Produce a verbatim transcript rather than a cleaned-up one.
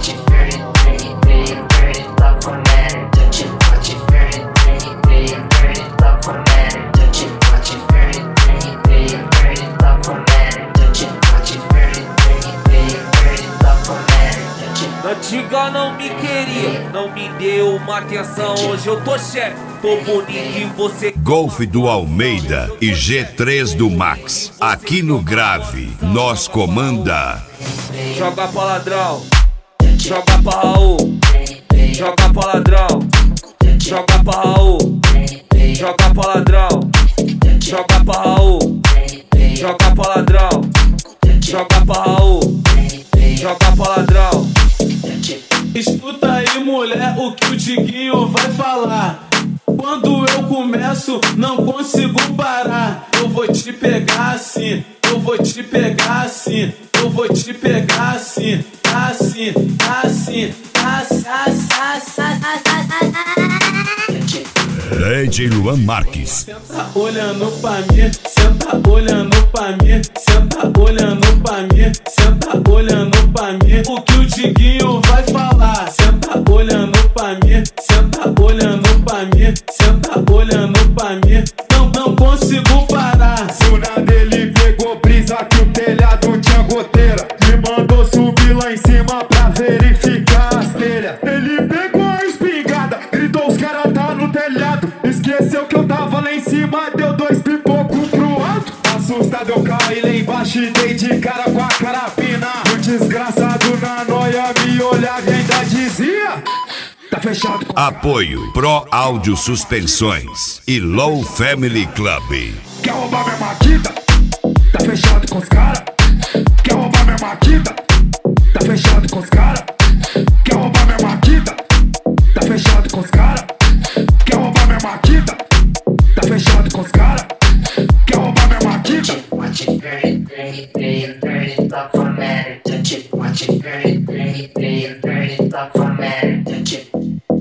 Antiga não me queria, não me deu uma atenção. Hoje eu tô chefe, tô bonito e você. Golf do Almeida e G três do Max. Aqui no Grave, nós comanda. Joga pra ladrão, joga pra Raul, joga pra ladrão, joga pra Raul, joga pra ladrão, joga pra Raul, joga pra ladrão, joga pra Raul, joga pra ladrão. Escuta aí, mulher, o que o Diguinho vai falar. Quando eu começo, não consigo parar. Eu vou te pegar assim, eu vou te pegar assim, eu vou te pegar assim, assim, assim, assim, assim, D J Luan Marques. Senta olhando pra mim, senta olhando pra mim, senta olhando pra mim, senta olhando pra mim. O que o Diguinho vai falar? Senta olhando pra mim, senta olhando pra mim, senta olhando pra mim. Não, não consigo parar. Sura dele pegou brisa que o telhado tinha goteira. Me mandou subir lá em cima pra verificar as telhas. Ele pegou a espingarda, gritou os caras tá no telhado. Esqueceu que eu tava lá em cima, deu dois pipocos pro alto. Assustado eu caí lá embaixo e dei de cara com a carabina. O desgraçado na noia me olhava e ainda dizia: tá fechado com... Apoio Pro Áudio Suspensões e Low Family Club. Quer roubar minha maquita? Tá fechado com os cara. Quer roubar minha maquita? Tá fechado com os cara. Quer roubar minha maquita? Tá fechado com os cara. Quer roubar minha maquita? Tá fechado com os cara. Quer roubar minha maquita? Watch it, burn it, burn it, burn it, burn it, stop for matter. Touch it, watch it, burn it, burn it, burn it, burn it, stop for matter. Touch it.